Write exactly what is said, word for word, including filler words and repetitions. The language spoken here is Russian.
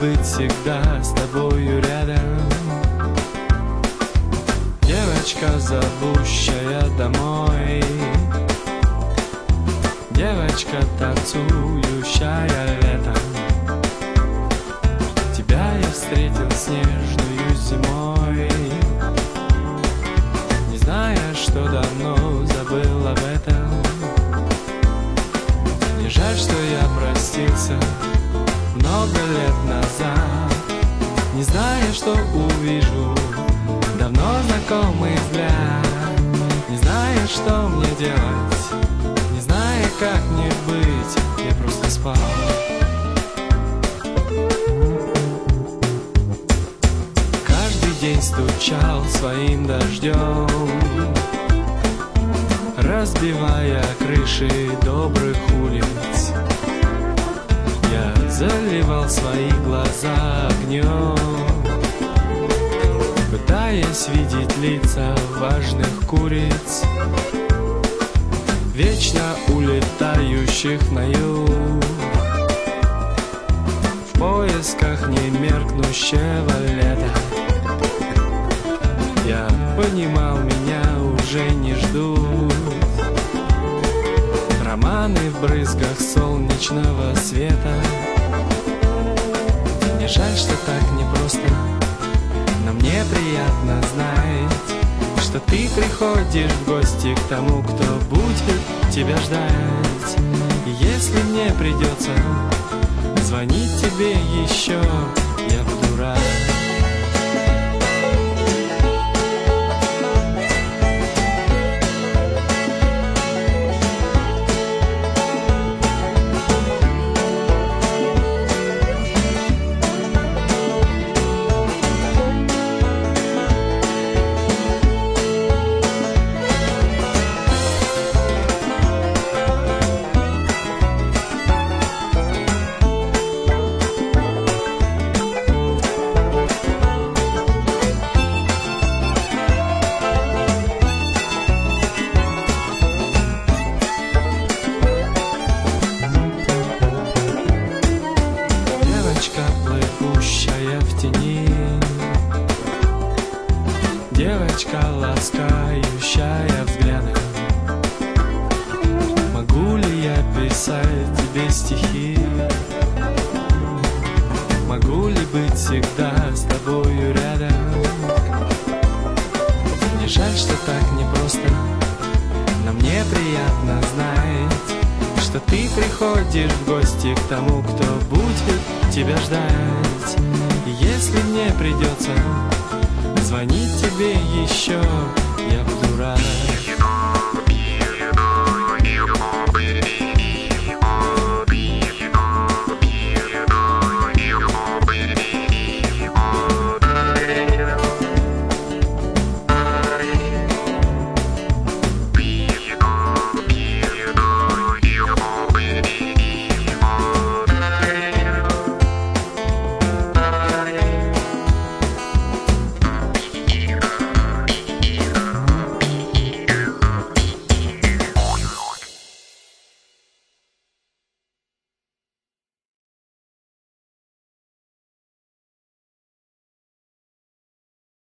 быть всегда с тобою рядом. Девочка, зовущая домой, девочка, танцующая летом. Тебя я встретил снежную зимой, не зная, что давно забыл об этом. Не жаль, что я простился много лет назад, не зная, что увижу давно знакомый взгляд. Не зная, что мне делать, не зная, как мне быть, я просто спал. Каждый день стучал своим дождем, разбивая крыши добрых улиц. Я заливал свои глаза огнем, пытаясь видеть лица важных куриц, вечно улетающих на юг, в поисках немеркнущего лета. Я понимал, меня уже не ждут романы в брызгах солнечного света. Мне жаль, что так непросто, но мне приятно знать, что ты приходишь в гости к тому, кто будет тебя ждать. И если мне придется звонить тебе еще, я буду рад. Плывущая в тени, девочка, ласкающая взглядом. Могу ли я писать тебе стихи? Могу ли быть всегда с тобою рядом? Мне жаль, что так непросто, но мне приятно знать, что ты приходишь в гости к тому, кто будет тебя ждать. И если мне придется звонить тебе еще, я буду